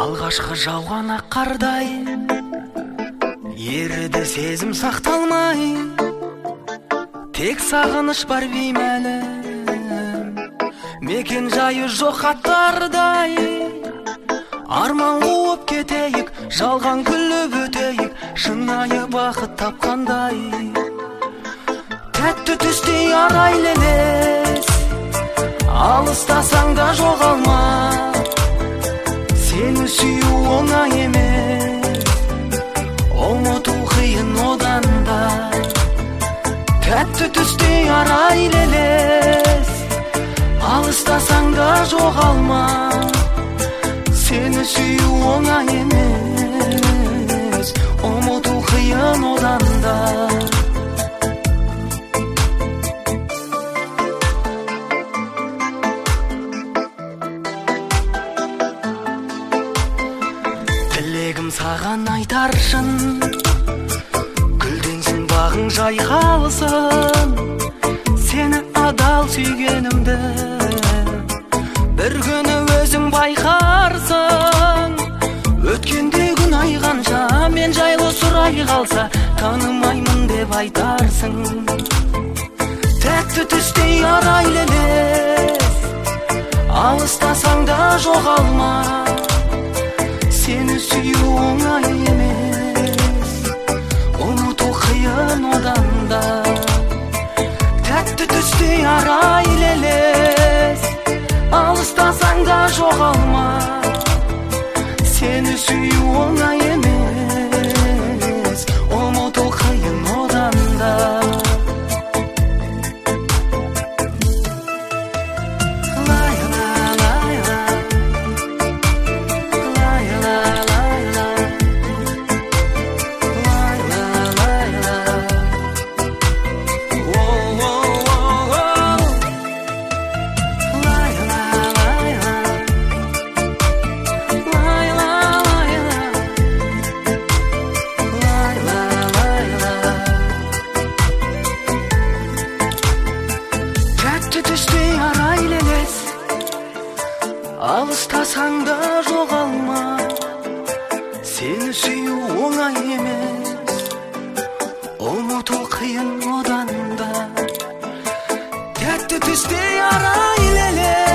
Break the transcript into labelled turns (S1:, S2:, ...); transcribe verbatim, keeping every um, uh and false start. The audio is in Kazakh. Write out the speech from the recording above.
S1: алғашқы жауған ақ қардай еріді сезім сақталмай, тек сағыныш бар беймәлі, мекен жайы жоқ хаттардай. Арман қуып кетейік, жалған күліп өтейік, шынайы бақыт тапқандай. Тәтті түстей арайлы елес, алыстасаң да жоғалма. Сені сүю оңай емес, ұмыту қиын одан да. Тәтті түстей арайлы елес, алыстасаң да жоғалма. Сені сүю оңай емес, ұмыту қиын одан да. Тілегім саған айтар шын, гүлденсін бағың жайқалсын. Сені адал сүйгенімді бір күні өзің байқарсың. Өткенде күн айғанша мен жайлы сұрай қалса, танымаймын деп айтарсың. Тәтті түстей арайлы елес, алыстасаң да жоғалма. Сені сүю оңай емес, ұмыту қиын одан да. Тәтті түстей арайлы елес, алыстасаң да жоғалма. Сені сүю оңай емес, ұмыту қиын одан да. Алыстасаң да жоғалма. Сені сүю оңай емес, ұмыту қиын одан да. Тәтті түстей арайлы елес,